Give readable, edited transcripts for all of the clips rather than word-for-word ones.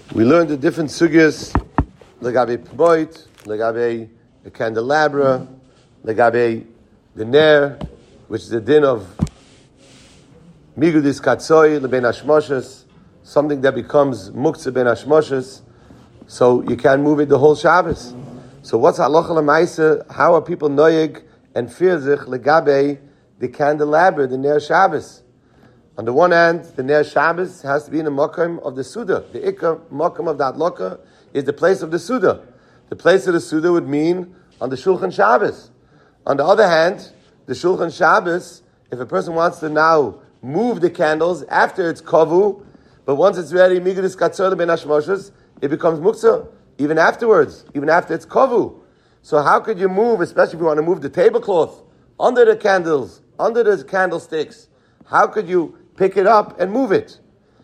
We learned the different sugyas, legabe pmoit, legabe the candelabra, legabe the ner, which is the din of migudis katsoi leben hashmoshes, something that becomes muktzah ben hashmoshes, so you can't move it the whole Shabbos. So what's halacha l'maisa? How are people noyeg and firzich legabe the candelabra, the ner Shabbos? On the one hand, the ner Shabbos has to be in the makom of the Suda. The ikar makom of that loka is the place of the Suda. The place of the Suda would mean on the Shulchan Shabbos. On the other hand, the Shulchan Shabbos, if a person wants to now move the candles after it's kavu, but once it's ready, migdis katzor ben hashmoshes, it becomes muktzah, even afterwards, even after it's kavu. So how could you move, especially if you want to move the tablecloth, under the candles, under the candlesticks? How could you pick it up and move it?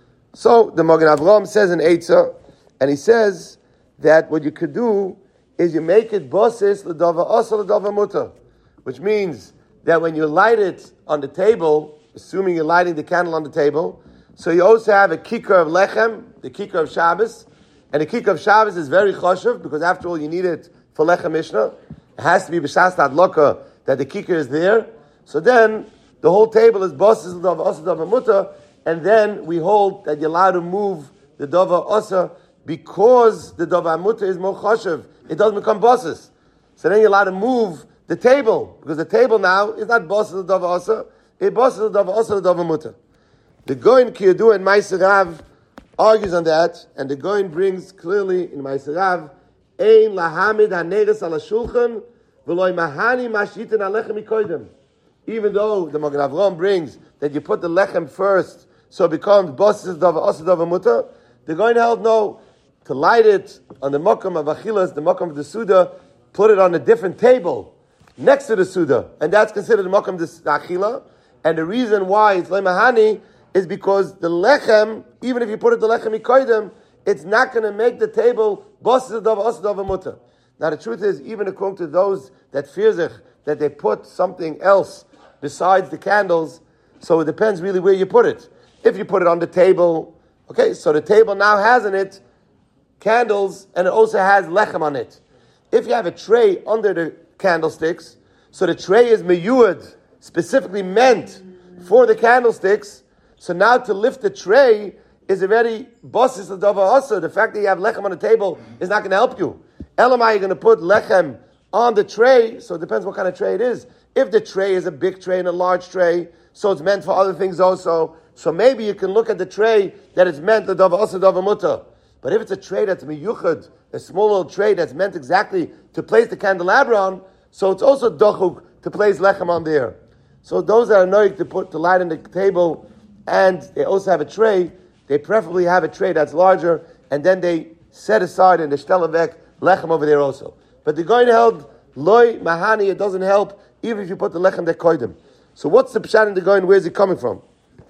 So the Magen Avraham says in Eitzah, and he says that what you could do is you make it bosis l'dava asa l'dava muta, which means that when you light it on the table, assuming you're lighting the candle on the table, so you also have a kikar of lechem, the kikar of Shabbos, and the kikar of Shabbos is very choshev, because after all you need it for lechem mishnah. It has to be b'shas adloka that the kikar is there. So then the whole table is bosis l'dava asa l'dava muta, and then we hold that you're allowed to move the dava asa because the dava muta is more choshev. It doesn't become bosis. So then you're allowed to move the table, because the table now is not bosis l'dava asa, it's bosis l'dava asa l'dava muta. The Goin Kiyadu and Ma'aser Rav argues on that, and the Goin brings clearly in Ma'aser Rav, Ein lahamid haneres ala shulchan, v'loi mahani mashiten alechem mikoidem. Even though the Magen Avraham brings that you put the lechem first, so it becomes bosis dava asa dava muta, the Goin held no, to light it on the mokum of achilas, the mokum of the suda, put it on a different table next to the suda, and that's considered the mokum of the achila. And the reason why it's lemahani is because the lechem, even if you put it the lechem ikoidem, it's not going to make the table bosis dava asa dava muta. Now the truth is, even according to those that fearzich, that they put something else besides the candles, so it depends really where you put it. If you put it on the table, okay, so the table now has in it candles, and it also has lechem on it. If you have a tray under the candlesticks, so the tray is meyuad, specifically meant for the candlesticks, so now to lift the tray is already bosis l'dava asa. The fact that you have lechem on the table is not going to help you. Elamai, you're going to put lechem on the tray, so it depends what kind of tray it is. If the tray is a big tray and a large tray, so it's meant for other things also, so maybe you can look at the tray that is meant l'dava asa l'dava muta. But if it's a tray that's miyuchad, a small little tray that's meant exactly to place the candelabra on, so it's also dochuk to place lechem on there. So those that are annoyed to light on the table, and they also have a tray, they preferably have a tray that's larger, and then they set aside in the shtelevek lechem over there also. But the Goin held loy mahani, it doesn't help even if you put the lechem that koidim. So what's the pshat in the Goin? Where's it coming from?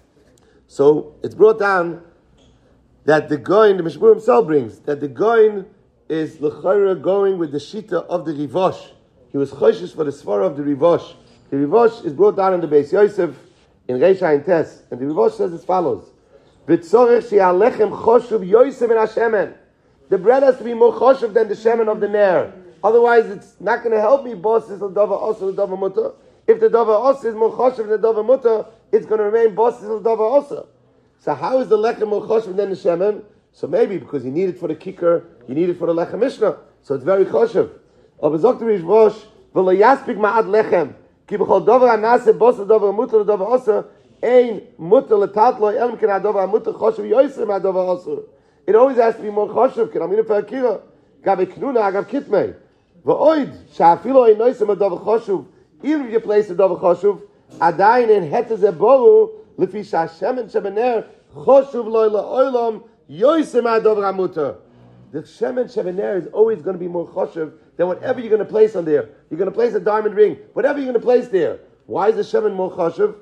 So it's brought down that the Goin, the Mishmur himself brings, that the Goin is l'chayra going with the shita of the Rivosh. He was choishes for the svara of the Rivosh. The Rivosh is brought down in the Beis Yosef in Reish Ayin Tes, and the Rivosh says as follows: "B'tzorech she'alechem choshuv Yosef and Hashemen." The bread has to be more choshuv than the shemen of the ner. Otherwise, it's not going to help me. Bosis l'dava asa l'dava muta. If the dava asa is more choshuv than the dava muta, it's going to remain bosis l'dava asa. So how is the lechem more choshev than the shemen? So maybe because you need it for the kicker, you need it for the lechem mishnah, so it's very choshev. Aber sagt der Rivosh, v'lo yaspik ma'ad lechem, ki b'chol dover anase bosa dover mutter dover osa, ein mutter letat lo elm ken adover mutter choshev yoyser ma'adover osa. It always has to be more choshev, ken amina per akira, gav eknuna agav kitmei. V'oid, sha'afilo ein noisem adover choshev, even if you place a dover choshev, adayin en heter ze boru, lefi sha'shemen shebener, choshev loy la'olam, yoyser ma'adover amutter. The shemen shebener is always going to be more choshev than whatever you're going to place on there. You're going to place a diamond ring, whatever you're going to place there. Why is the shemen more choshev?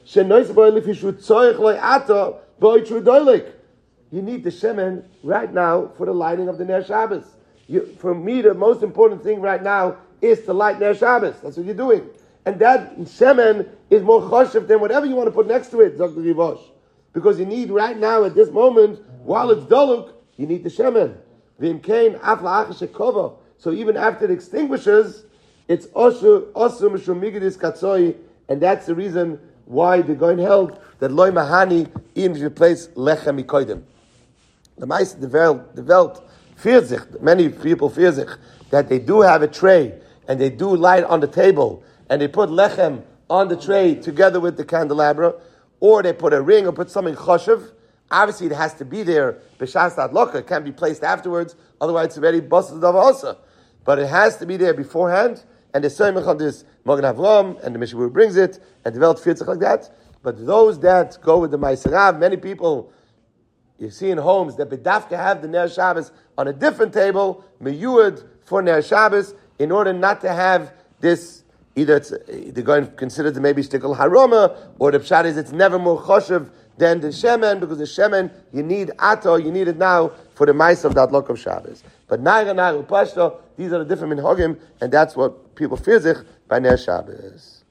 You need the shemen right now for the lighting of the Ner Shabbos. For me, the most important thing right now is to light Ner Shabbos. That's what you're doing. And that shemen is more choshev than whatever you want to put next to it, Dr. Rivosh. Because you need right now, at this moment, while it's doluk, you need the shemen. V'im kein af la'achas shekova. So even after it extinguishes, it's osur mishum migdis katzoi, and that's the reason why the Goin held that loy mahani in replace lechem mikoidim. The meiste, the Welt fears sich, many people fear sich, that they do have a tray, and they do light on the table, and they put lechem on the tray together with the candelabra, or they put a ring or put something choshev. Obviously, it has to be there. B'shas adloka, it can't be placed afterwards. Otherwise, it's very busted of also. But it has to be there beforehand. And the Soymech on this Magen Avram, and the Mishabur brings it, and the Welt feels like that. But those that go with the Maiserav, many people you see in homes that bedafka have the Ner Shabbos on a different table, meyuad for Ner Shabbos, in order not to have this. Either they're going to consider it maybe shtickle haroma, or the pshat is it's never more choshev than the shemen, because the shemen, you need ato, you need it now for the mice of that look of Shabbos. But naira upashto, these are the different minhagim, and that's what people fear sich by Ner Shabbos.